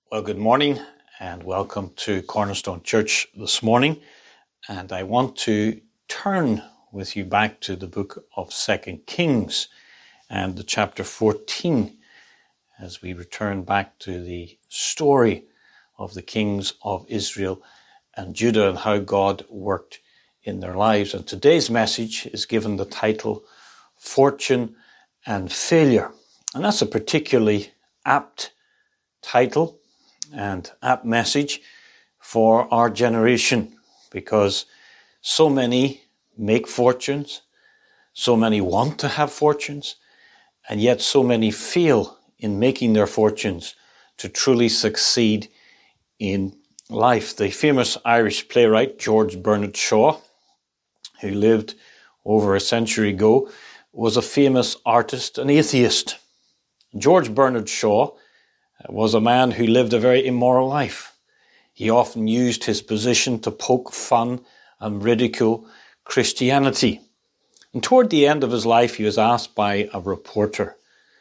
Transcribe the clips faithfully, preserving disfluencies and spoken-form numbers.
Well, good morning and welcome to Cornerstone Church this morning. And I want to turn with you back to the book of Second Kings and the chapter fourteen as we return back to the story of the kings of Israel and Judah and how God worked in their lives. And today's message is given the title, Fortune and Failure. And that's a particularly apt title and apt message for our generation, because so many make fortunes, so many want to have fortunes, and yet so many fail in making their fortunes to truly succeed in life. The famous Irish playwright George Bernard Shaw, who lived over a century ago, was a famous artist and atheist. George Bernard Shaw was a man who lived a very immoral life. He often used his position to poke fun and ridicule Christianity. And toward the end of his life, he was asked by a reporter,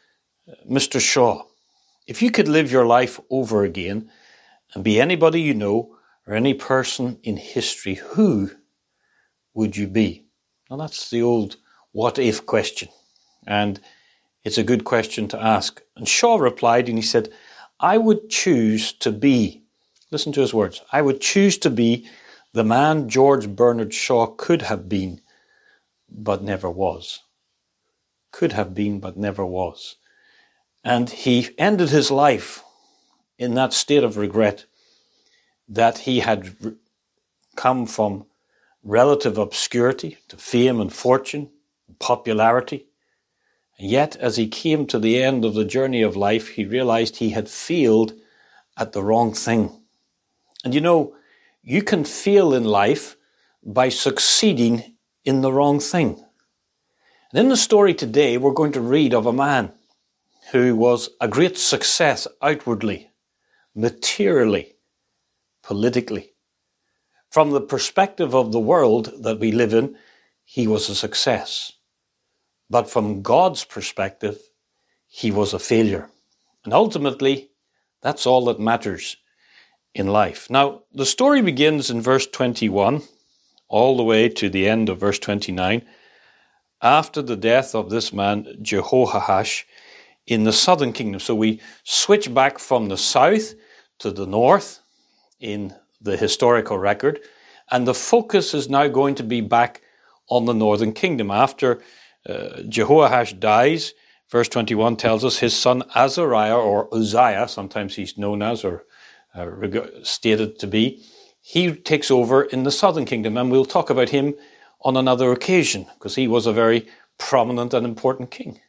Mister Shaw, if you could live your life over again and be anybody you know or any person in history, who would you be? Now that's the old what if question. And it's a good question to ask. And Shaw replied and he said, I would choose to be, listen to his words, I would choose to be the man George Bernard Shaw could have been, but never was. Could have been, but never was. And he ended his life in that state of regret that he had come from relative obscurity to fame and fortune, and popularity. And yet, as he came to the end of the journey of life, he realized he had failed at the wrong thing. And you know, you can fail in life by succeeding in the wrong thing. And in the story today, we're going to read of a man who was a great success outwardly, materially, politically. From the perspective of the world that we live in, he was a success. But from God's perspective, he was a failure. And ultimately, that's all that matters in life. Now, the story begins in verse twenty-one, all the way to the end of verse twenty-nine, after the death of this man, Jehoash, in the southern kingdom. So we switch back from the south to the north in the historical record, and the focus is now going to be back on the northern kingdom. After Uh, Jehoash dies, verse twenty-one tells us his son Azariah, or Uzziah, sometimes he's known as or uh, reg- stated to be, he takes over in the southern kingdom, and we'll talk about him on another occasion because he was a very prominent and important king.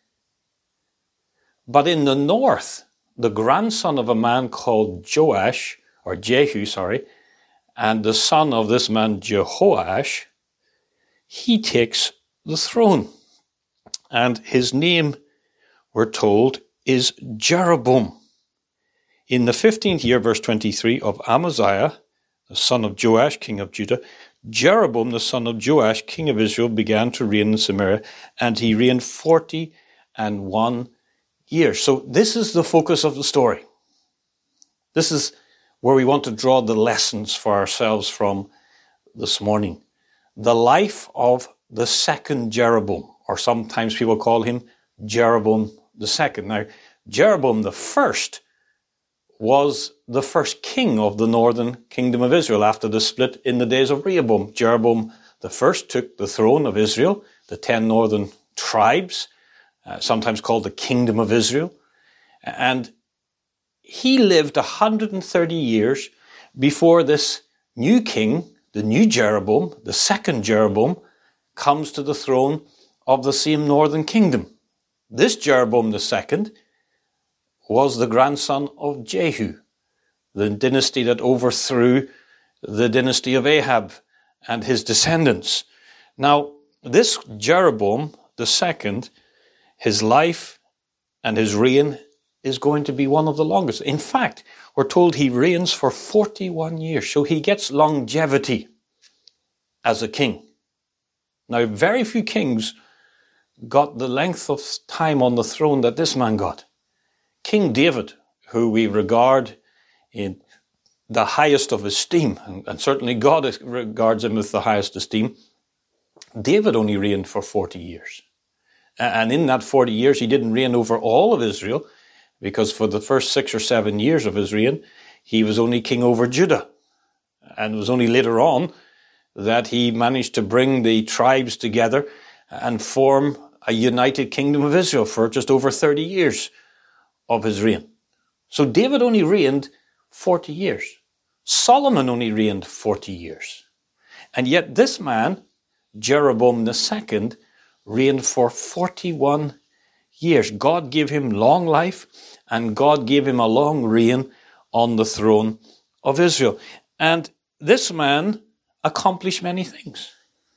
But in the north, the grandson of a man called Joash, or Jehu, sorry, and the son of this man Jehoash, he takes the throne. And his name, we're told, is Jeroboam. In the fifteenth year, verse twenty-three, of Amaziah, the son of Joash, king of Judah, Jeroboam, the son of Joash, king of Israel, began to reign in Samaria, and he reigned forty and one years. So this is the focus of the story. This is where we want to draw the lessons for ourselves from this morning. The life of the second Jeroboam, or sometimes people call him Jeroboam the second. Now, Jeroboam the first was the first king of the northern kingdom of Israel after the split in the days of Rehoboam. Jeroboam the first took the throne of Israel, the ten northern tribes, uh, sometimes called the kingdom of Israel. And he lived one hundred thirty years before this new king, the new Jeroboam, the second Jeroboam, comes to the throne of the same northern kingdom. This Jeroboam the second was the grandson of Jehu, the dynasty that overthrew the dynasty of Ahab and his descendants. Now, this Jeroboam the second, his life and his reign is going to be one of the longest. In fact, we're told he reigns for forty-one years, so he gets longevity as a king. Now, very few kings got the length of time on the throne that this man got. King David, who we regard in the highest of esteem, and, and certainly God regards him with the highest esteem, David only reigned for forty years. And in that forty years, he didn't reign over all of Israel, because for the first six or seven years of his reign, he was only king over Judah. And it was only later on that he managed to bring the tribes together and form a united kingdom of Israel for just over thirty years of his reign. So David only reigned forty years. Solomon only reigned forty years. And yet this man, Jeroboam the second, reigned for forty-one years. God gave him long life, and God gave him a long reign on the throne of Israel. And this man accomplished many things.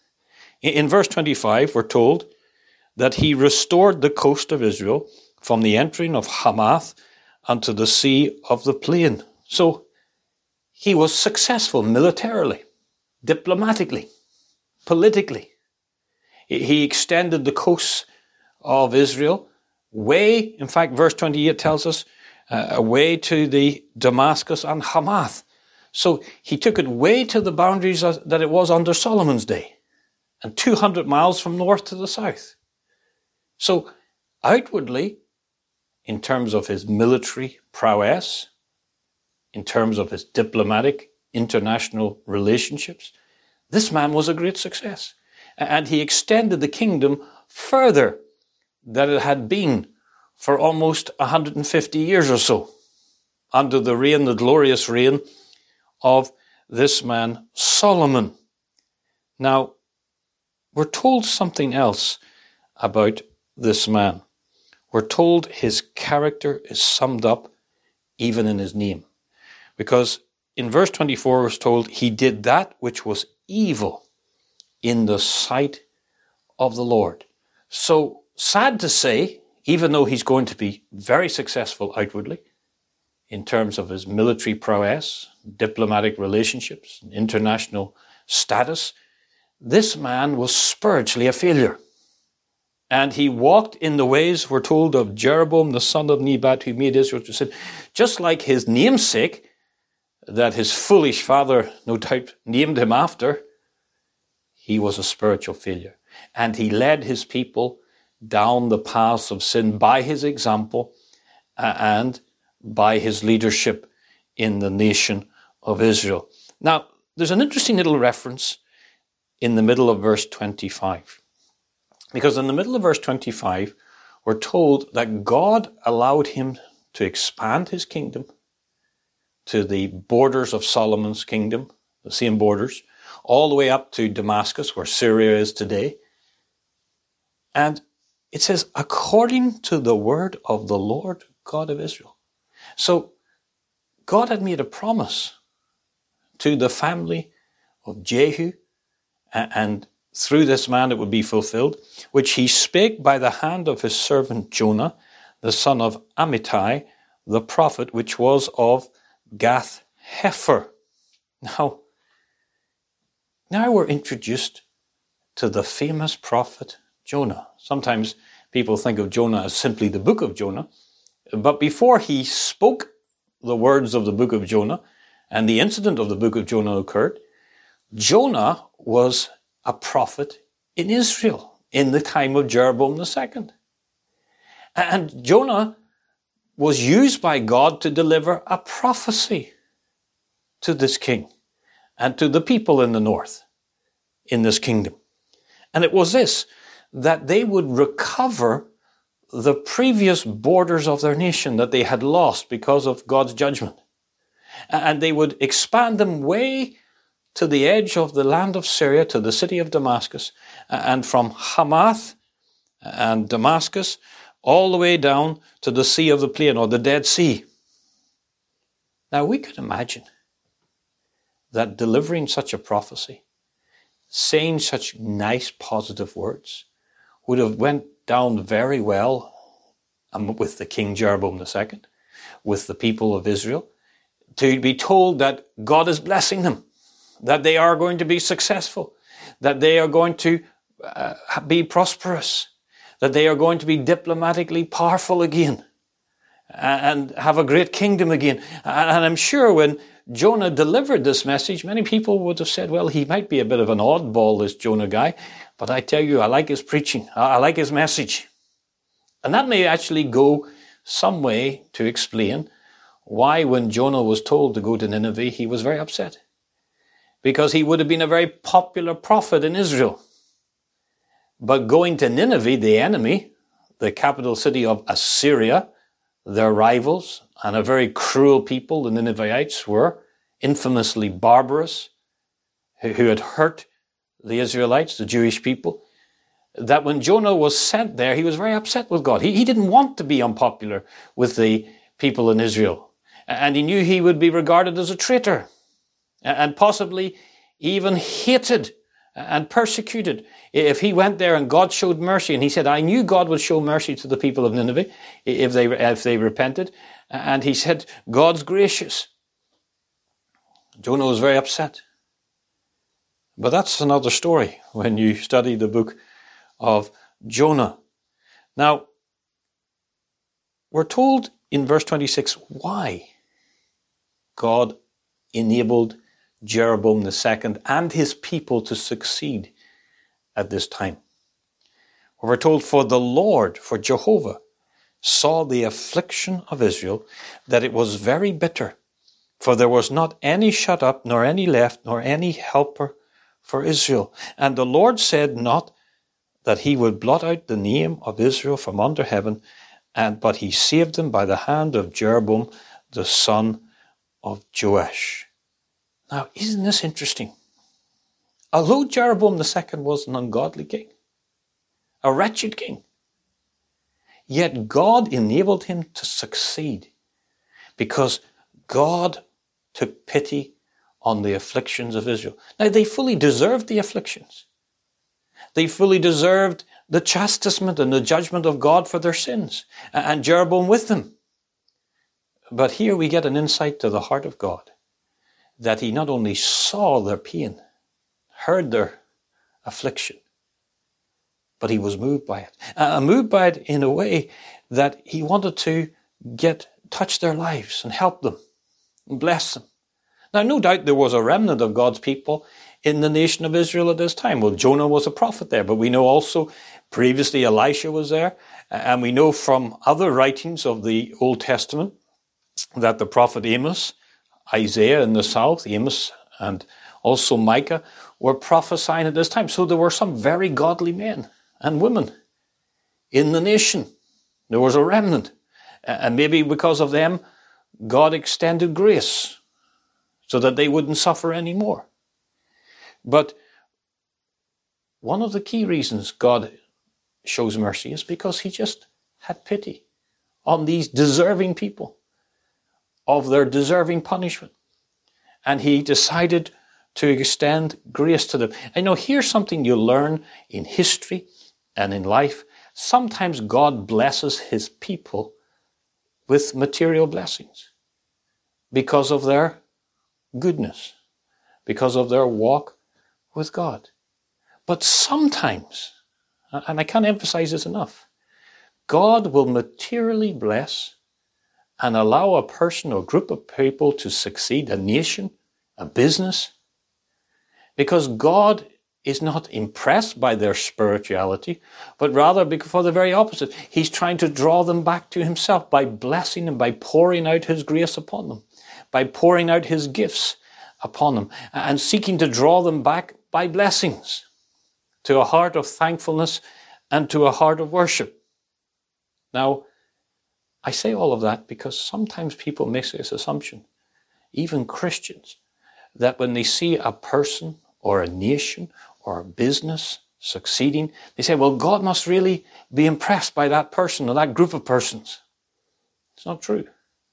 In verse twenty-five, we're told that he restored the coast of Israel from the entering of Hamath unto the sea of the plain. So he was successful militarily, diplomatically, politically. He extended the coasts of Israel way, in fact, verse twenty-eight tells us, uh, away to the Damascus and Hamath. So he took it way to the boundaries that it was under Solomon's day, and two hundred miles from north to the south. So outwardly, in terms of his military prowess, in terms of his diplomatic international relationships, this man was a great success. And he extended the kingdom further than it had been for almost one hundred fifty years or so, under the reign, the glorious reign of this man Solomon. Now, we're told something else about this man. We're told his character is summed up even in his name. Because in verse twenty-four, we're told he did that which was evil in the sight of the Lord. So, sad to say, even though he's going to be very successful outwardly, in terms of his military prowess, diplomatic relationships, international status, this man was spiritually a failure. And he walked in the ways, we're told, of Jeroboam, the son of Nebat, who made Israel to sin. Just like his namesake, that his foolish father, no doubt, named him after, he was a spiritual failure. And he led his people down the paths of sin by his example uh, and by his leadership in the nation of Israel. Now, there's an interesting little reference in the middle of verse twenty-five. Because in the middle of verse twenty-five, we're told that God allowed him to expand his kingdom to the borders of Solomon's kingdom, the same borders, all the way up to Damascus, where Syria is today. And it says, according to the word of the Lord God of Israel. So God had made a promise to the family of Jehu, and through this man it would be fulfilled, which he spake by the hand of his servant Jonah, the son of Amittai, the prophet, which was of Gath Hepher. Now, now we're introduced to the famous prophet Jonah. Sometimes people think of Jonah as simply the book of Jonah, but before he spoke the words of the book of Jonah and the incident of the book of Jonah occurred, Jonah was a prophet in Israel in the time of Jeroboam the second. And Jonah was used by God to deliver a prophecy to this king and to the people in the north in this kingdom. And it was this, that they would recover the previous borders of their nation that they had lost because of God's judgment. And they would expand them way to the edge of the land of Syria, to the city of Damascus, and from Hamath and Damascus all the way down to the Sea of the Plain, or the Dead Sea. Now we could imagine that delivering such a prophecy, saying such nice positive words, would have went down very well with the King Jeroboam the second, with the people of Israel, to be told that God is blessing them, that they are going to be successful, that they are going to uh, be prosperous, that they are going to be diplomatically powerful again, and have a great kingdom again. And I'm sure when Jonah delivered this message, many people would have said, well, he might be a bit of an oddball, this Jonah guy, but I tell you, I like his preaching. I like his message. And that may actually go some way to explain why when Jonah was told to go to Nineveh, he was very upset. Because he would have been a very popular prophet in Israel. But going to Nineveh, the enemy, the capital city of Assyria, their rivals, and a very cruel people, the Ninevites were, infamously barbarous, who had hurt the Israelites, the Jewish people, that when Jonah was sent there, he was very upset with God. He, he didn't want to be unpopular with the people in Israel. And he knew he would be regarded as a traitor and possibly even hated and persecuted if he went there and God showed mercy. And he said, I knew God would show mercy to the people of Nineveh if they, if they repented. And he said, God's gracious. Jonah was very upset. But that's another story when you study the book of Jonah. Now, we're told in verse twenty-six why God enabled Jeroboam the second and his people to succeed at this time. We're told, for the Lord, for Jehovah, saw the affliction of Israel, that it was very bitter, for there was not any shut up, nor any left, nor any helper for Israel. And the Lord said not that he would blot out the name of Israel from under heaven, and but he saved them by the hand of Jeroboam, the son of Joash. Now, isn't this interesting? Although Jeroboam the second was an ungodly king, a wretched king, yet God enabled him to succeed because God took pity on the afflictions of Israel. Now, they fully deserved the afflictions. They fully deserved the chastisement and the judgment of God for their sins, and Jeroboam with them. But here we get an insight to the heart of God, that he not only saw their pain, heard their affliction, but he was moved by it. Uh, moved by it in a way that he wanted to get, touch their lives and help them and bless them. Now, no doubt there was a remnant of God's people in the nation of Israel at this time. Well, Jonah was a prophet there, but we know also previously Elisha was there. And we know from other writings of the Old Testament that the prophet Amos, Isaiah in the south, Amos and also Micah were prophesying at this time. So there were some very godly men and women in the nation. There was a remnant. And maybe because of them, God extended grace so that they wouldn't suffer anymore. But one of the key reasons God shows mercy is because he just had pity on these deserving people of their deserving punishment. And he decided to extend grace to them. I know here's something you learn in history and in life. Sometimes God blesses his people with material blessings because of their goodness, because of their walk with God. But sometimes, and I can't emphasize this enough, God will materially bless and allow a person or group of people to succeed, a nation, a business, because God is not impressed by their spirituality, but rather for the very opposite. He's trying to draw them back to himself by blessing them, by pouring out his grace upon them, by pouring out his gifts upon them, and seeking to draw them back by blessings to a heart of thankfulness and to a heart of worship. Now, I say all of that because sometimes people make this assumption, even Christians, that when they see a person or a nation or a business succeeding, they say, well, God must really be impressed by that person or that group of persons. It's not true.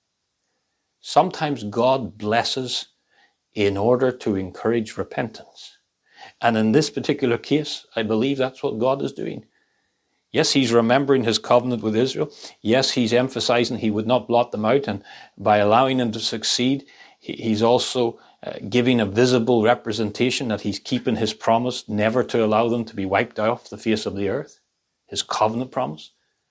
Sometimes God blesses in order to encourage repentance. And in this particular case, I believe that's what God is doing. Yes, he's remembering his covenant with Israel. Yes, he's emphasizing he would not blot them out. And by allowing them to succeed, he's also uh, giving a visible representation that he's keeping his promise never to allow them to be wiped off the face of the earth. His covenant promise.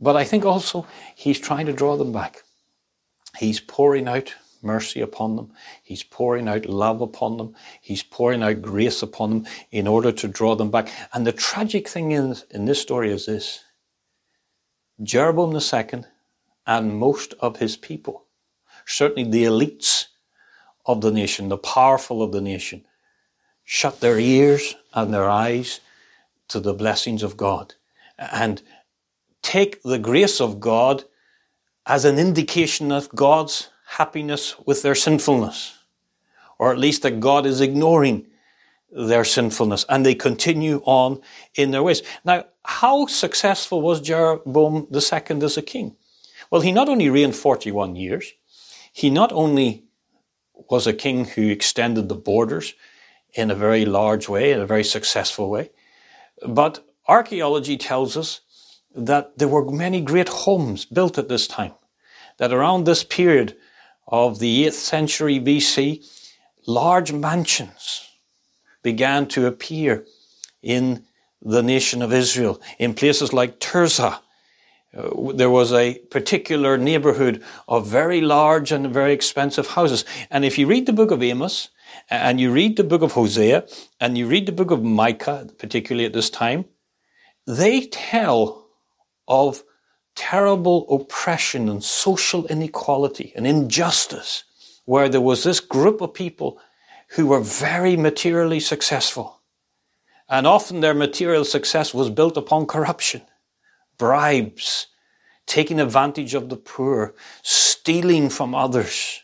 But I think also he's trying to draw them back. He's pouring out mercy upon them. He's pouring out love upon them. He's pouring out grace upon them in order to draw them back. And the tragic thing in, in this story is this. Jeroboam the second and most of his people, certainly the elites of the nation, the powerful of the nation, shut their ears and their eyes to the blessings of God and take the grace of God as an indication of God's happiness with their sinfulness, or at least that God is ignoring their sinfulness, and they continue on in their ways. Now, how successful was Jeroboam the second as a king? Well, he not only reigned forty-one years, he not only was a king who extended the borders in a very large way, in a very successful way, but archaeology tells us that there were many great homes built at this time, that around this period of the eighth century B C, large mansions began to appear in the nation of Israel, in places like Tirzah. Uh, there was a particular neighborhood of very large and very expensive houses. And if you read the book of Amos, and you read the book of Hosea, and you read the book of Micah, particularly at this time, they tell of terrible oppression and social inequality and injustice, where there was this group of people who were very materially successful. And often their material success was built upon corruption, bribes, taking advantage of the poor, stealing from others,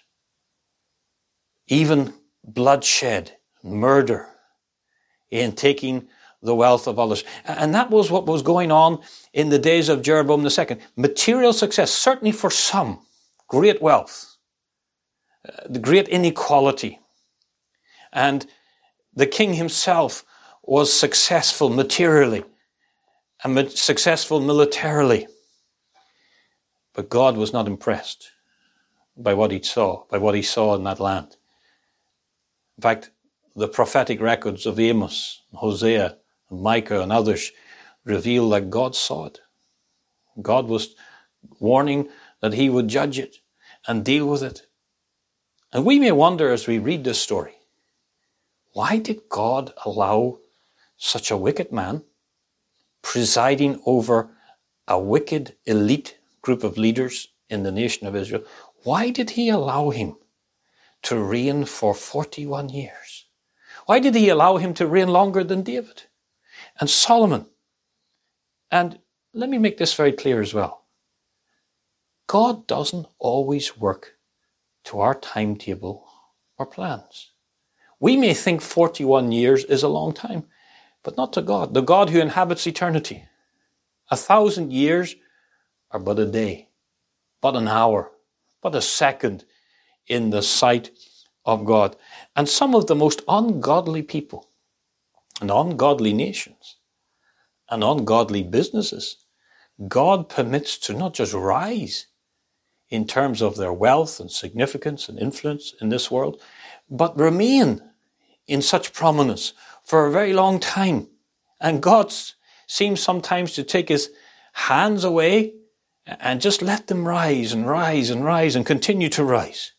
even bloodshed, murder, in taking the wealth of others. And that was what was going on in the days of Jeroboam the second. Material success, certainly for some, great wealth, uh, the great inequality. And the king himself was successful materially and successful militarily. But God was not impressed by what he saw, by what he saw in that land. In fact, the prophetic records of Amos, Hosea, and Micah and others reveal that God saw it. God was warning that he would judge it and deal with it. And we may wonder as we read this story, why did God allow such a wicked man presiding over a wicked elite group of leaders in the nation of Israel? Why did he allow him to reign for forty-one years? Why did he allow him to reign longer than David and Solomon? And let me make this very clear as well. God doesn't always work to our timetable or plans. We may think forty-one years is a long time, but not to God, the God who inhabits eternity. A thousand years are but a day, but an hour, but a second in the sight of God. And some of the most ungodly people and ungodly nations and ungodly businesses, God permits to not just rise in terms of their wealth and significance and influence in this world, but remain in such prominence for a very long time. And God seems sometimes to take his hands away and just let them rise and rise and rise and continue to rise.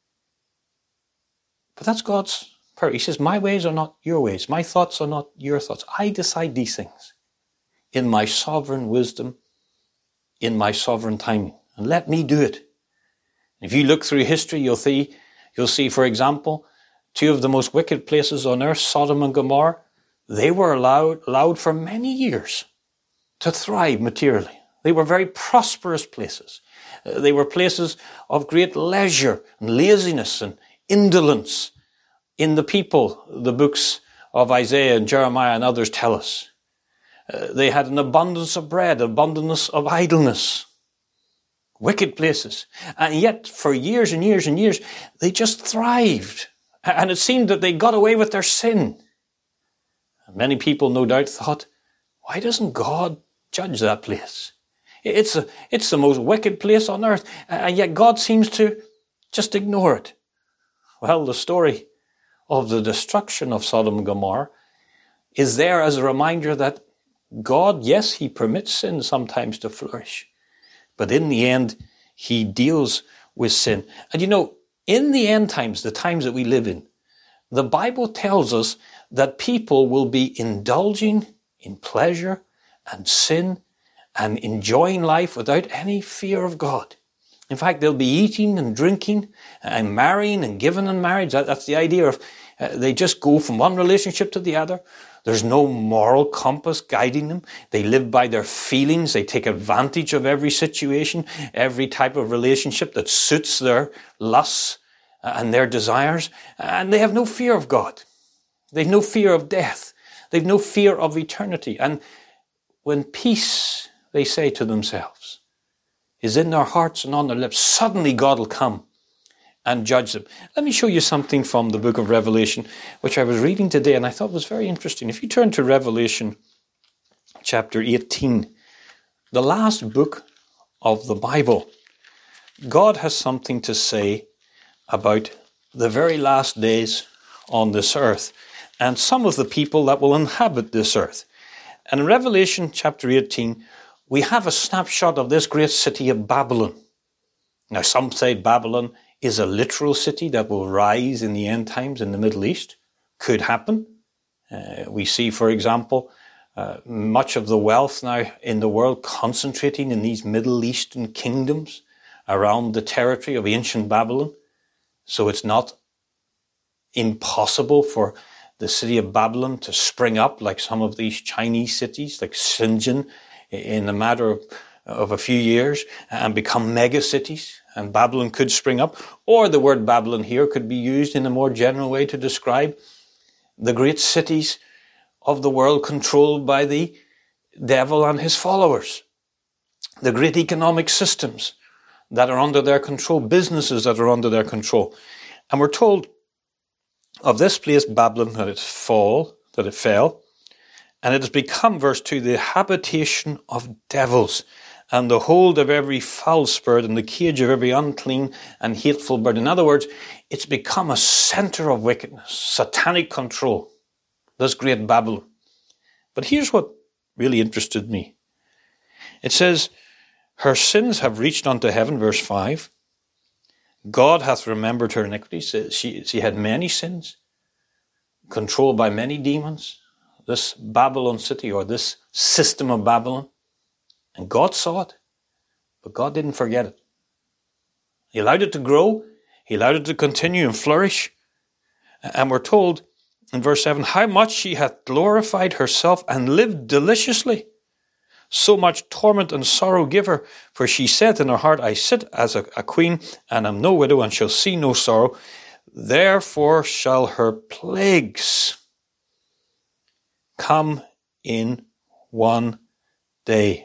But that's God's power. He says, my ways are not your ways. My thoughts are not your thoughts. I decide these things in my sovereign wisdom, in my sovereign timing. And let me do it. If you look through history, you'll see, you'll see, for example, two of the most wicked places on earth, Sodom and Gomorrah, they were allowed, allowed for many years to thrive materially. They were very prosperous places. Uh, they were places of great leisure and laziness and indolence in the people, the books of Isaiah and Jeremiah and others tell us. Uh, they had an abundance of bread, abundance of idleness. Wicked places. And yet, for years and years and years, they just thrived. And it seemed that they got away with their sin. And many people, no doubt, thought, why doesn't God judge that place? It's, a, it's the most wicked place on earth. And yet God seems to just ignore it. Well, the story of the destruction of Sodom and Gomorrah is there as a reminder that God, yes, he permits sin sometimes to flourish. But in the end, he deals with sin. And you know, in the end times, the times that we live in, the Bible tells us that people will be indulging in pleasure and sin and enjoying life without any fear of God. In fact, they'll be eating and drinking and marrying and giving in marriage. That, that's the idea of uh, they just go from one relationship to the other. There's no moral compass guiding them. They live by their feelings. They take advantage of every situation, every type of relationship that suits their lusts and their desires. And they have no fear of God. They've no fear of death. They've no fear of eternity. And when peace, they say to themselves, is in their hearts and on their lips, suddenly God will come and judge them. Let me show you something from the book of Revelation, which I was reading today and I thought was very interesting. If you turn to Revelation chapter eighteen, the last book of the Bible, God has something to say about the very last days on this earth and some of the people that will inhabit this earth. And in Revelation chapter eighteen, we have a snapshot of this great city of Babylon. Now, some say Babylon is a literal city that will rise in the end times in the Middle East. Could happen. Uh, we see, for example, uh, much of the wealth now in the world concentrating in these Middle Eastern kingdoms around the territory of ancient Babylon. So it's not impossible for the city of Babylon to spring up like some of these Chinese cities, like Shenzhen, in a matter of, of a few years and become mega cities. And Babylon could spring up. Or the word Babylon here could be used in a more general way to describe the great cities of the world controlled by the devil and his followers. The great economic systems that are under their control, businesses that are under their control. And we're told of this place, Babylon, that it fall, that it fell, and it has become, verse two, the habitation of devils, and the hold of every foul spirit, and the cage of every unclean and hateful bird. In other words, it's become a center of wickedness, satanic control, this great Babylon. But here's what really interested me. It says, her sins have reached unto heaven, verse five. God hath remembered her iniquities. She, she had many sins, controlled by many demons. This Babylon city, or this system of Babylon. And God saw it, but God didn't forget it. He allowed it to grow. He allowed it to continue and flourish. And we're told in verse seven, how much she hath glorified herself and lived deliciously. So much torment and sorrow give her, for she said in her heart, I sit as a, a queen, and am no widow, and shall see no sorrow. Therefore shall her plagues come in one day.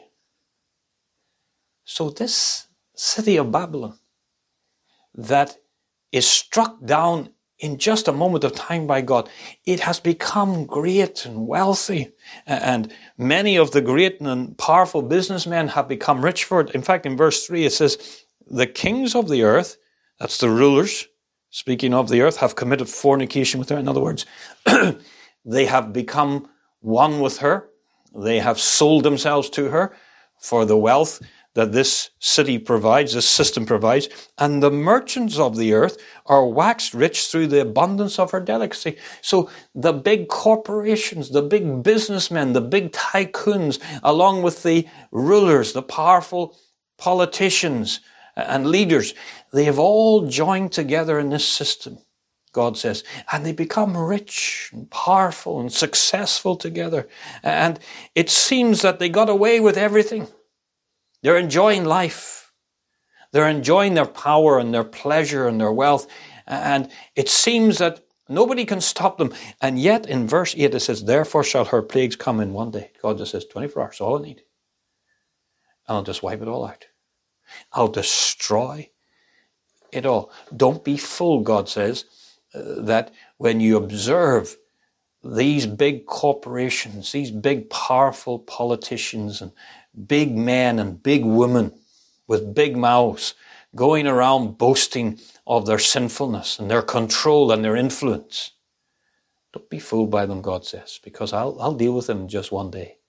So this city of Babylon that is struck down in just a moment of time by God, it has become great and wealthy. And many of the great and powerful businessmen have become rich for it. In fact, in verse three, it says, the kings of the earth, that's the rulers, speaking of the earth, have committed fornication with her. In other words, they have become one with her. They have sold themselves to her for the wealth that this city provides, this system provides. And the merchants of the earth are waxed rich through the abundance of her delicacy. So the big corporations, the big businessmen, the big tycoons, along with the rulers, the powerful politicians and leaders, they have all joined together in this system, God says, and they become rich and powerful and successful together. And it seems that they got away with everything. They're enjoying life. They're enjoying their power and their pleasure and their wealth. And it seems that nobody can stop them. And yet in verse eight it says, therefore shall her plagues come in one day. God just says, twenty-four hours, all I need. And I'll just wipe it all out. I'll destroy it all. Don't be fooled, God says, uh, that when you observe these big corporations, these big powerful politicians and big men and big women with big mouths going around boasting of their sinfulness and their control and their influence. Don't be fooled by them, God says, because I'll, I'll deal with them in just one day.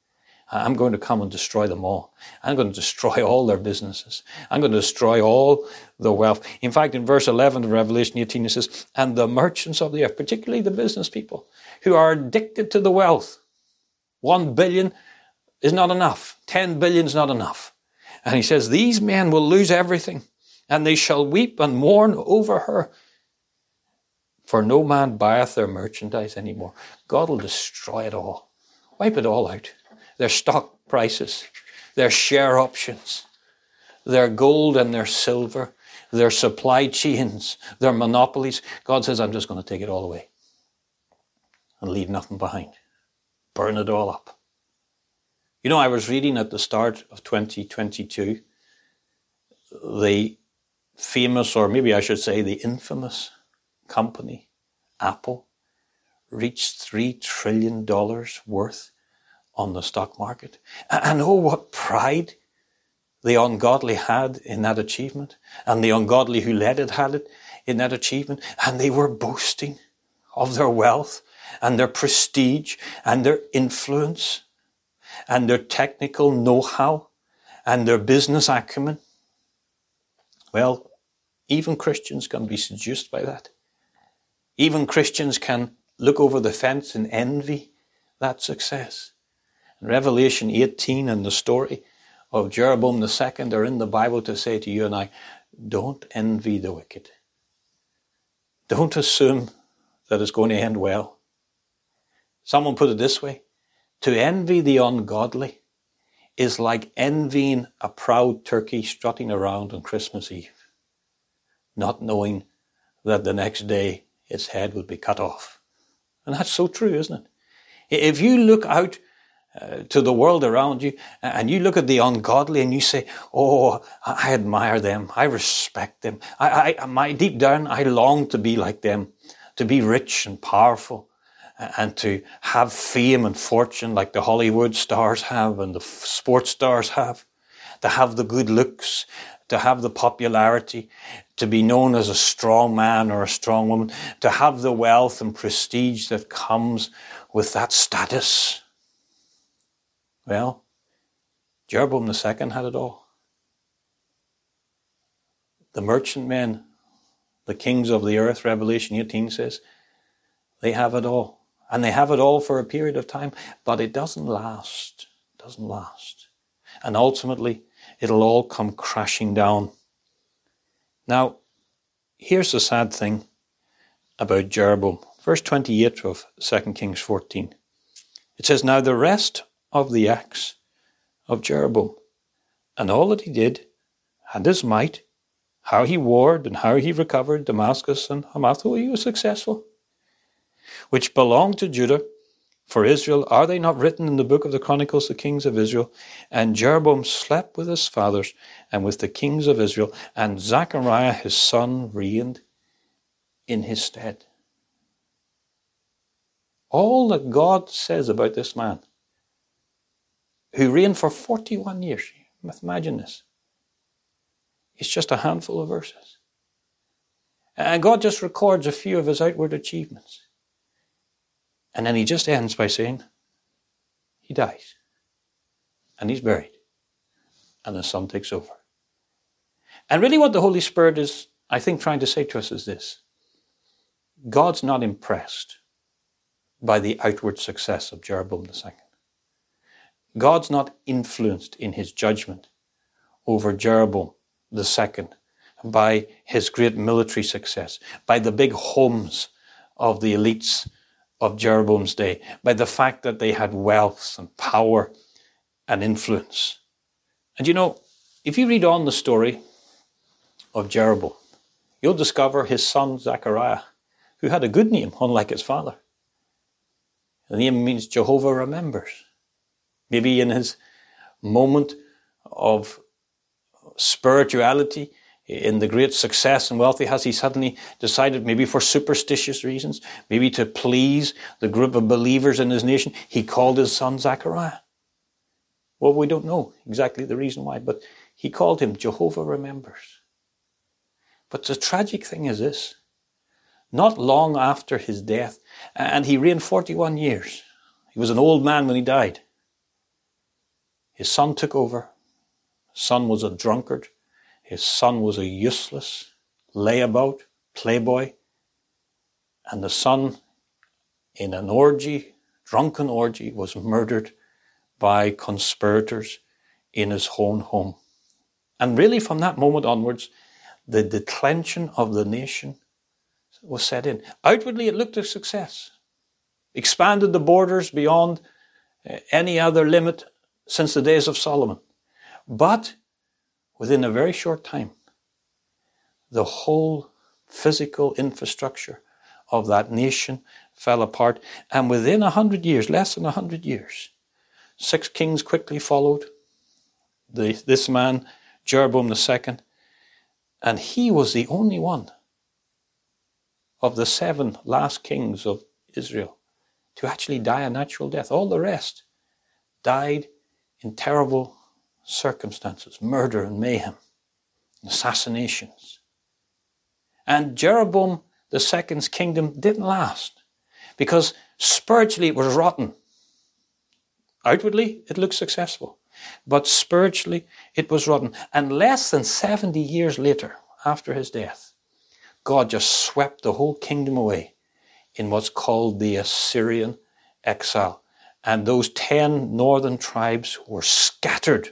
I'm going to come and destroy them all. I'm going to destroy all their businesses. I'm going to destroy all the wealth. In fact, in verse eleven of Revelation eighteen, it says, and the merchants of the earth, particularly the business people, who are addicted to the wealth. One billion is not enough. Ten billion is not enough. And he says, these men will lose everything, and they shall weep and mourn over her. For no man buyeth their merchandise anymore. God will destroy it all. Wipe it all out. Their stock prices, their share options, their gold and their silver, their supply chains, their monopolies. God says, I'm just going to take it all away and leave nothing behind. Burn it all up. You know, I was reading at the start of twenty twenty-two, the famous, or maybe I should say the infamous company, Apple, reached three trillion dollars worth on the stock market. And oh, what pride the ungodly had in that achievement, and the ungodly who led it had it in that achievement. And they were boasting of their wealth and their prestige and their influence and their technical know-how and their business acumen. Well, even Christians can be seduced by that. Even Christians can look over the fence and envy that success. And Revelation eighteen and the story of Jeroboam the second are in the Bible to say to you and I, don't envy the wicked. Don't assume that it's going to end well. Someone put it this way, to envy the ungodly is like envying a proud turkey strutting around on Christmas Eve, not knowing that the next day its head would be cut off. And that's so true, isn't it? If you look out uh, to the world around you and you look at the ungodly and you say, oh, I admire them, I respect them, I, I, my deep down I long to be like them, to be rich and powerful and to have fame and fortune like the Hollywood stars have and the sports stars have, to have the good looks, to have the popularity, to be known as a strong man or a strong woman, to have the wealth and prestige that comes with that status. Well, Jeroboam the second had it all. The merchantmen, the kings of the earth, Revelation eighteen says, they have it all. And they have it all for a period of time, but it doesn't last. It doesn't last. And ultimately, it'll all come crashing down. Now, here's the sad thing about Jeroboam. Verse twenty-eight of Second Kings fourteen. It says, now the rest of the acts of Jeroboam, and all that he did, and his might, how he warred and how he recovered Damascus and Hamath, oh, he was successful, which belonged to Judah for Israel, are they not written in the book of the Chronicles, the kings of Israel? And Jeroboam slept with his fathers and with the kings of Israel, and Zechariah his son reigned in his stead. All that God says about this man, who reigned for forty-one years, imagine this, it's just a handful of verses. And God just records a few of his outward achievements. And then he just ends by saying, he dies. And he's buried. And the Son takes over. And really what the Holy Spirit is, I think, trying to say to us is this. God's not impressed by the outward success of Jeroboam the second. God's not influenced in his judgment over Jeroboam the second by his great military success, by the big homes of the elites of Jeroboam's day, by the fact that they had wealth and power and influence. And you know, if you read on the story of Jeroboam, you'll discover his son Zechariah, who had a good name, unlike his father. The name means Jehovah remembers. Maybe in his moment of spirituality, in the great success and wealth he has, he suddenly decided, maybe for superstitious reasons, maybe to please the group of believers in his nation, he called his son Zechariah. Well, we don't know exactly the reason why, but he called him Jehovah Remembers. But the tragic thing is this. Not long after his death, and he reigned forty-one years. He was an old man when he died. His son took over. His son was a drunkard. His son was a useless layabout, playboy. And the son, in an orgy, drunken orgy, was murdered by conspirators in his own home. And really from that moment onwards, the declension of the nation was set in. Outwardly, it looked a success. Expanded the borders beyond any other limit since the days of Solomon. But within a very short time, the whole physical infrastructure of that nation fell apart. And within a hundred years, less than a hundred years, six kings quickly followed. The, this man, Jeroboam the second, and he was the only one of the seven last kings of Israel to actually die a natural death. All the rest died in terrible circumstances, murder and mayhem, assassinations. And Jeroboam the second's kingdom didn't last because spiritually it was rotten. Outwardly, it looked successful, but spiritually it was rotten. And less than seventy years later, after his death, God just swept the whole kingdom away in what's called the Assyrian exile. And those ten northern tribes were scattered.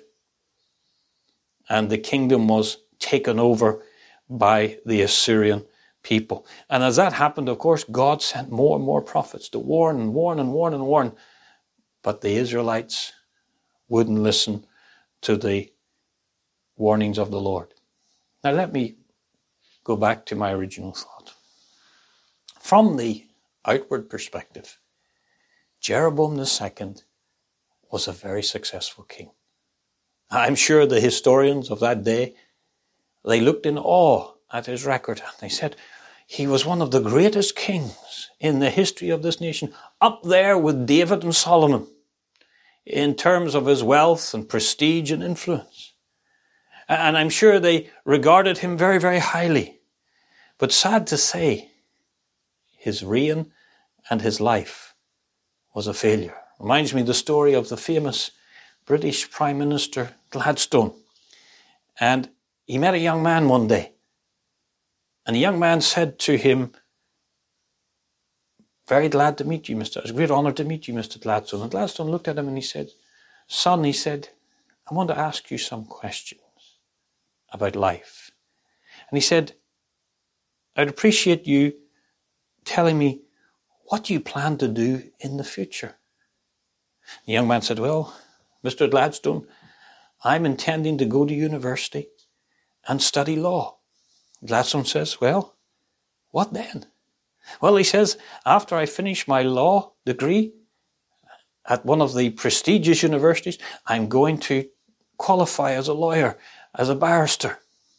And the kingdom was taken over by the Assyrian people. And as that happened, of course, God sent more and more prophets to warn and warn and warn and warn. But the Israelites wouldn't listen to the warnings of the Lord. Now let me go back to my original thought. From the outward perspective, Jeroboam the second was a very successful king. I'm sure the historians of that day, they looked in awe at his record and they said, he was one of the greatest kings in the history of this nation, up there with David and Solomon in terms of his wealth and prestige and influence. And I'm sure they regarded him very, very highly. But sad to say, his reign and his life was a failure. Reminds me of the story of the famous British Prime Minister Gladstone. And he met a young man one day. And the young man said to him, very glad to meet you, Mister It's a great honour to meet you, Mister Gladstone. And Gladstone looked at him and he said, son, he said, I want to ask you some questions about life. And he said, I'd appreciate you telling me, what do you plan to do in the future? The young man said, well, Mister Gladstone, I'm intending to go to university and study law. Gladstone says, well, what then? Well, he says, after I finish my law degree at one of the prestigious universities, I'm going to qualify as a lawyer, as a barrister.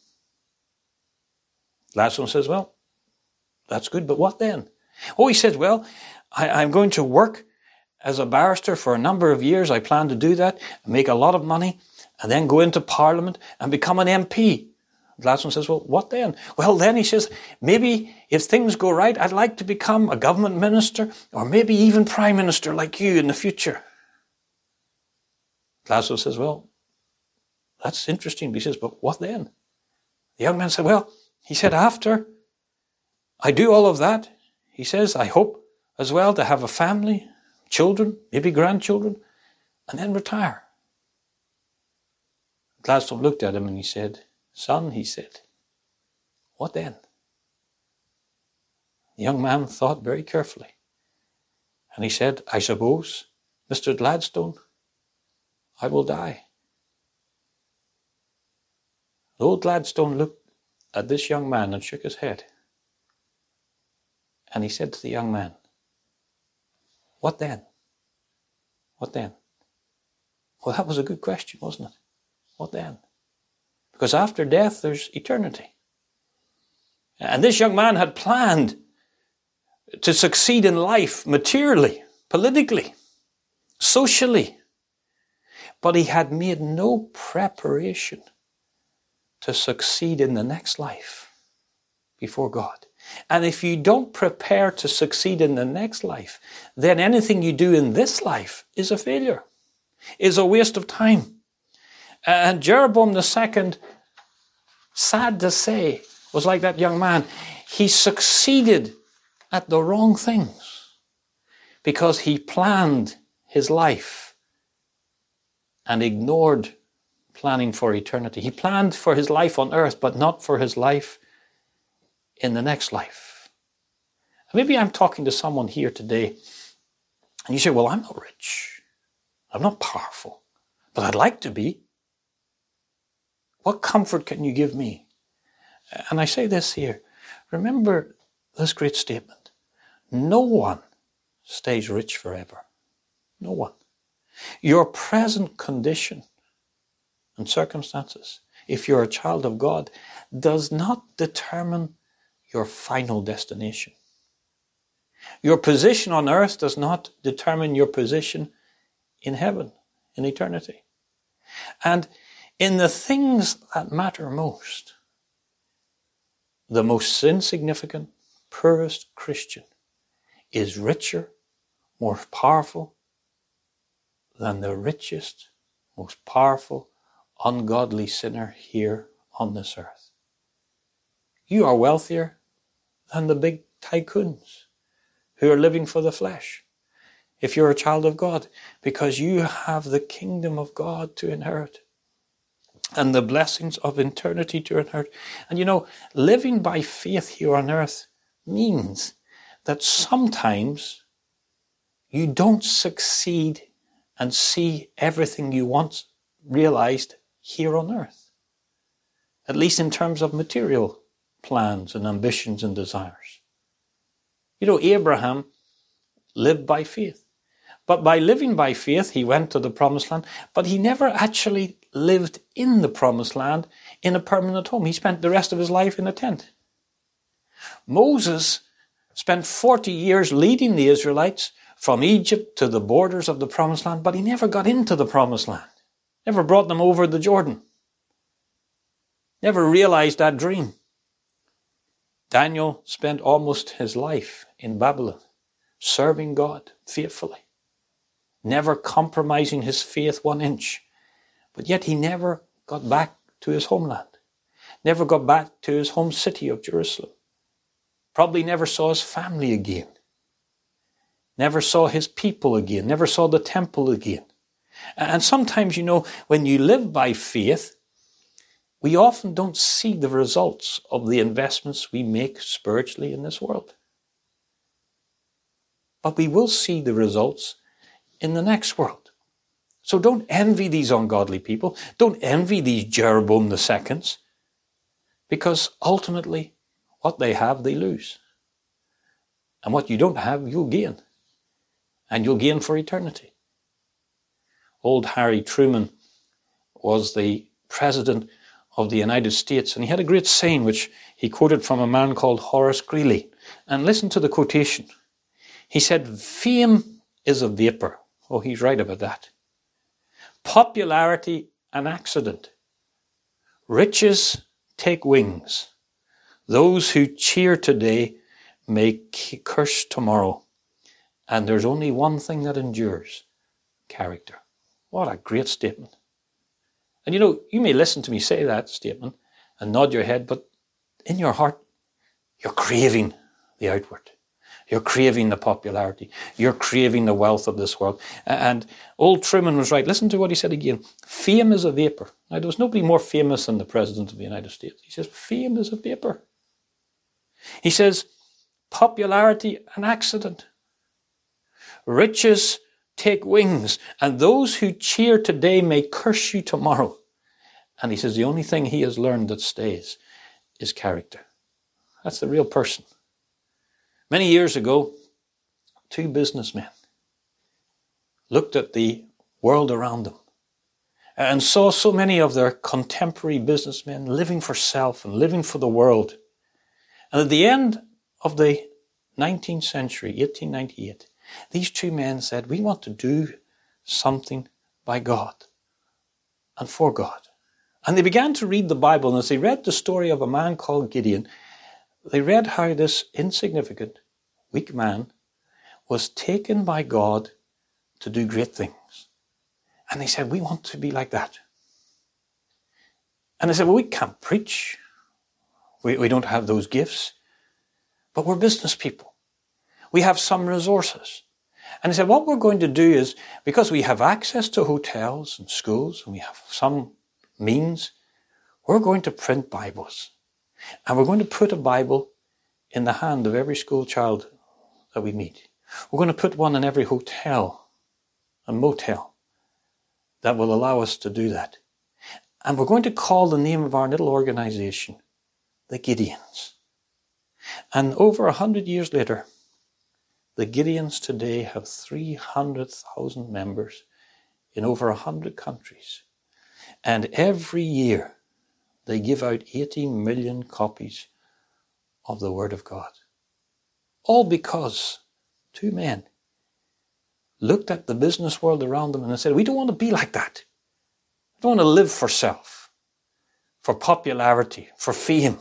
Gladstone says, well, that's good, but what then? Oh, he says, well, I, I'm going to work as a barrister for a number of years. I plan to do that, make a lot of money, and then go into Parliament and become an M P. Gladstone says, well, what then? Well, then he says, maybe if things go right, I'd like to become a government minister or maybe even prime minister like you in the future. Gladstone says, well, that's interesting. He says, but what then? The young man said, well, he said, after I do all of that, he says, I hope as well to have a family, children, maybe grandchildren, and then retire. Gladstone looked at him and he said, son, he said, what then? The young man thought very carefully. And he said, I suppose, Mister Gladstone, I will die. Old Gladstone looked at this young man and shook his head. And he said to the young man, what then? What then? Well, that was a good question, wasn't it? What then? Because after death, there's eternity. And this young man had planned to succeed in life materially, politically, socially. But he had made no preparation to succeed in the next life before God. And if you don't prepare to succeed in the next life, then anything you do in this life is a failure, is a waste of time. And Jeroboam the second, sad to say, was like that young man. He succeeded at the wrong things because he planned his life and ignored planning for eternity. He planned for his life on earth, but not for his life in the next life. Maybe I'm talking to someone here today, and you say, well, I'm not rich. I'm not powerful, but I'd like to be. What comfort can you give me? And I say this here. Remember this great statement. No one stays rich forever. No one. Your present condition and circumstances, if you're a child of God, does not determine your final destination. Your position on earth does not determine your position in heaven, in eternity. And in the things that matter most, the most insignificant, poorest Christian is richer, more powerful than the richest, most powerful, ungodly sinner here on this earth. You are wealthier than the big tycoons who are living for the flesh, if you're a child of God, because you have the kingdom of God to inherit and the blessings of eternity to inherit. And you know, living by faith here on earth means that sometimes you don't succeed and see everything you want realized here on earth, at least in terms of material plans and ambitions and desires. You know, Abraham lived by faith. But by living by faith, he went to the promised land, but he never actually lived in the promised land in a permanent home. He spent the rest of his life in a tent. Moses spent forty years leading the Israelites from Egypt to the borders of the promised land, but he never got into the promised land. Never brought them over the Jordan. Never realized that dream. Daniel spent almost his life in Babylon, serving God faithfully, never compromising his faith one inch. But yet he never got back to his homeland, never got back to his home city of Jerusalem, probably never saw his family again, never saw his people again, never saw the temple again. And sometimes, you know, when you live by faith, we often don't see the results of the investments we make spiritually in this world. But we will see the results in the next world. So don't envy these ungodly people. Don't envy these Jeroboam the seconds. Because ultimately, what they have, they lose. And what you don't have, you'll gain. And you'll gain for eternity. Old Harry Truman was the president of the United States, and he had a great saying which he quoted from a man called Horace Greeley. And listen to the quotation. He said, "Fame is a vapor." Oh, he's right about that. "Popularity an accident. Riches take wings. Those who cheer today may curse tomorrow. And there's only one thing that endures: character." What a great statement. And you know, you may listen to me say that statement and nod your head, but in your heart, you're craving the outward. You're craving the popularity. You're craving the wealth of this world. And old Truman was right. Listen to what he said again. Fame is a vapor. Now, there was nobody more famous than the President of the United States. He says, fame is a vapor. He says, popularity an accident. Riches take wings, and those who cheer today may curse you tomorrow. And he says the only thing he has learned that stays is character. That's the real person. Many years ago, two businessmen looked at the world around them and saw so many of their contemporary businessmen living for self and living for the world. And at the end of the nineteenth century, eighteen ninety-eight, these two men said, we want to do something by God and for God. And they began to read the Bible, and as they read the story of a man called Gideon, they read how this insignificant, weak man was taken by God to do great things. And they said, we want to be like that. And they said, well, we can't preach. We, we don't have those gifts. But we're business people. We have some resources. And they said, what we're going to do is, because we have access to hotels and schools, and we have some means, we're going to print Bibles. And we're going to put a Bible in the hand of every school child that we meet. We're going to put one in every hotel and motel that will allow us to do that. And we're going to call the name of our little organization the Gideons. And over a hundred years later, the Gideons today have three hundred thousand members in over a hundred countries. And every year they give out eighty million copies of the Word of God. All because two men looked at the business world around them and said, we don't want to be like that. We don't want to live for self, for popularity, for fame,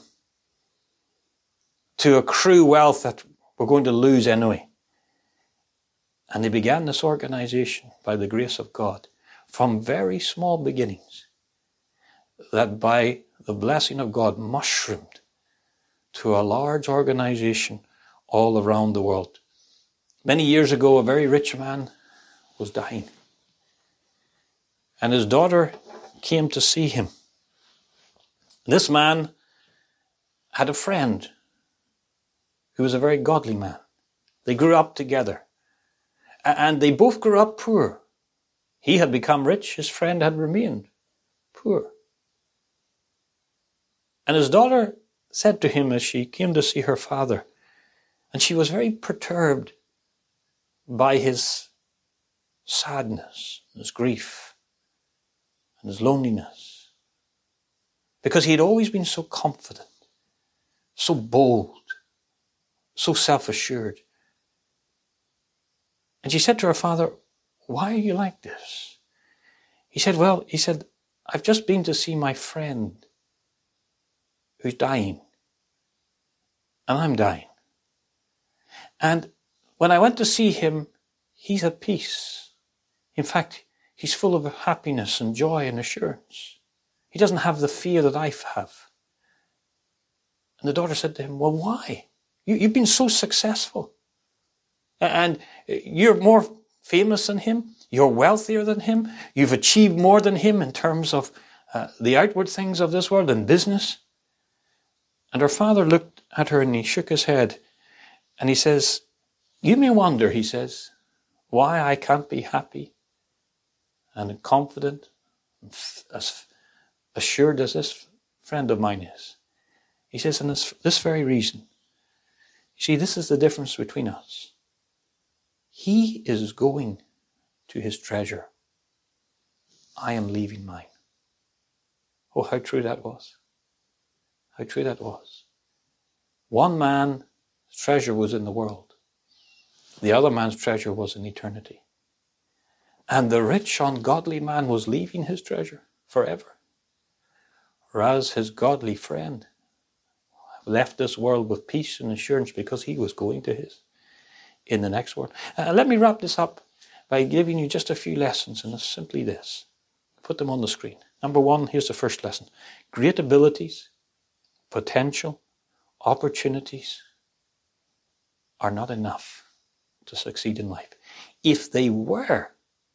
to accrue wealth that we're going to lose anyway. And they began this organization by the grace of God from very small beginnings that by the blessing of God mushroomed to a large organization all around the world. Many years ago, a very rich man was dying. And his daughter came to see him. This man had a friend who was a very godly man. They grew up together. And they both grew up poor. He had become rich. His friend had remained poor. And his daughter said to him as she came to see her father, and she was very perturbed by his sadness, his grief, and his loneliness. Because he had always been so confident, so bold, so self-assured. And she said to her father, why are you like this? He said, well, he said, I've just been to see my friend who's dying. And I'm dying. And when I went to see him, he's at peace. In fact, he's full of happiness and joy and assurance. He doesn't have the fear that I have. And the daughter said to him, well, why? You, you've been so successful. And you're more famous than him. You're wealthier than him. You've achieved more than him in terms of uh, the outward things of this world and business. And her father looked at her and he shook his head. And he says, you may wonder, he says, why I can't be happy and confident, as assured as this friend of mine is. He says, and this, this very reason. You see, this is the difference between us. He is going to his treasure. I am leaving mine. Oh, how true that was. How true that was. One man's treasure was in the world. The other man's treasure was in eternity. And the rich, ungodly man was leaving his treasure forever. Whereas his godly friend left this world with peace and assurance because he was going to his in the next world. Uh, let me wrap this up by giving you just a few lessons, and it's simply this. Put them on the screen. Number one, here's the first lesson. Great abilities, potential, opportunities are not enough to succeed in life. If they were,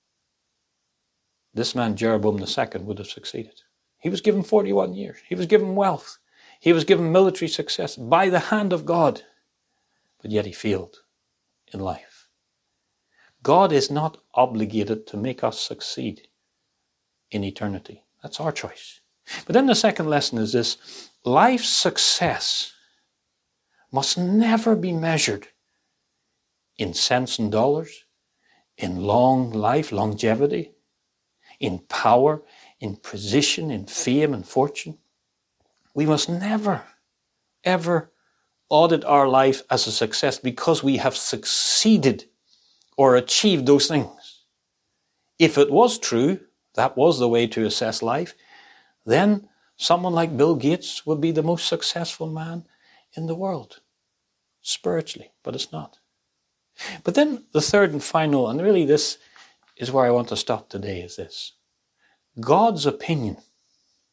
this man Jeroboam the Second would have succeeded. He was given forty-one years. He was given wealth. He was given military success by the hand of God. But yet he failed in life. God is not obligated to make us succeed in eternity. That's our choice. But then the second lesson is this. Life's success must never be measured in cents and dollars, in long life, longevity, in power, in position, in fame and fortune. We must never, ever audit our life as a success because we have succeeded or achieved those things. If it was true, that was the way to assess life, then someone like Bill Gates would be the most successful man in the world, spiritually, but it's not. But then the third and final, and really this is where I want to stop today, is this. God's opinion,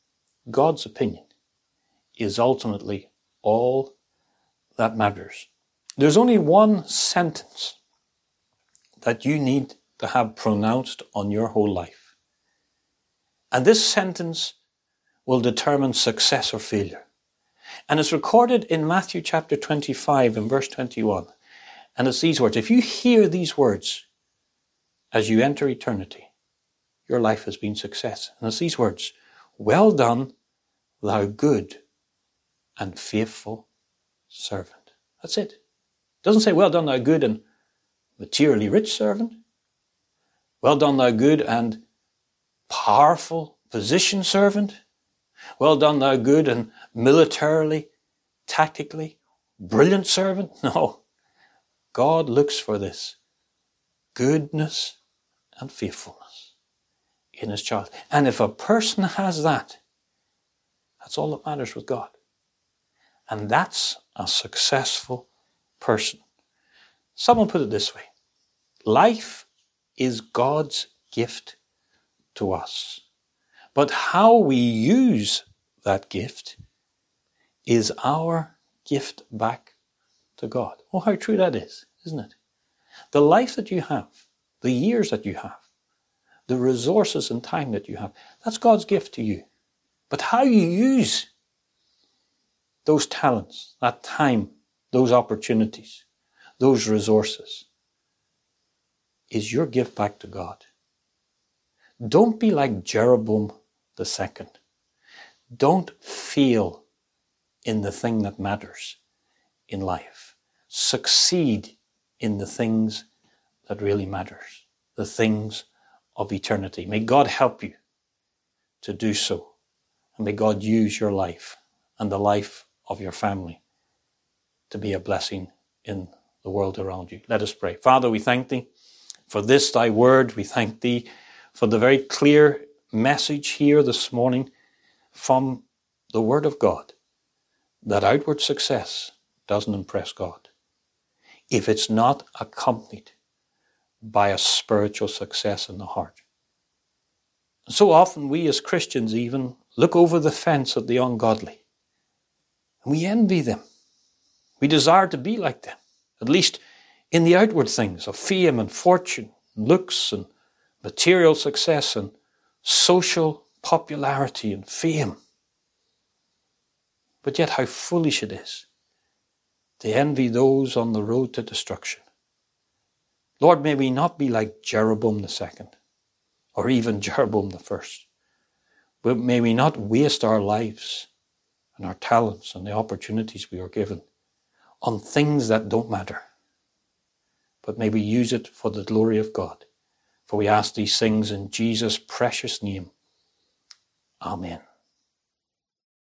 God's opinion is ultimately all that matters. There's only one sentence that you need to have pronounced on your whole life. And this sentence will determine success or failure. And it's recorded in Matthew chapter twenty-five and verse twenty-one. And it's these words. If you hear these words as you enter eternity, your life has been success. And it's these words. Well done, thou good and faithful servant. That's it. It doesn't say, well done, thou good and materially rich servant. Well done, thou good and powerful position servant. Well done, thou good and militarily, tactically brilliant servant. No. God looks for this goodness and faithfulness in his child. And if a person has that, that's all that matters with God. And that's a successful person. Someone put it this way. Life is God's gift to us. But how we use that gift is our gift back to God. Oh, how true that is, isn't it? The life that you have, the years that you have, the resources and time that you have, that's God's gift to you. But how you use those talents, that time, those opportunities, those resources, is your gift back to God. Don't be like Jeroboam the second. Don't fail in the thing that matters in life. Succeed in the things that really matters, the things of eternity. May God help you to do so. And may God use your life and the life of your family to be a blessing in the world around you. Let us pray. Father, we thank thee for this thy word. We thank thee for the very clear message here this morning from the word of God, that outward success doesn't impress God if it's not accompanied by a spiritual success in the heart. So often we as Christians even look over the fence at the ungodly and we envy them. We desire to be like them, at least in the outward things of fame and fortune, looks and material success and social popularity and fame. But yet how foolish it is to envy those on the road to destruction. Lord, may we not be like Jeroboam the second, or even Jeroboam the first. But may we not waste our lives and our talents and the opportunities we are given on things that don't matter. But may we use it for the glory of God. For we ask these things in Jesus' precious name. Amen.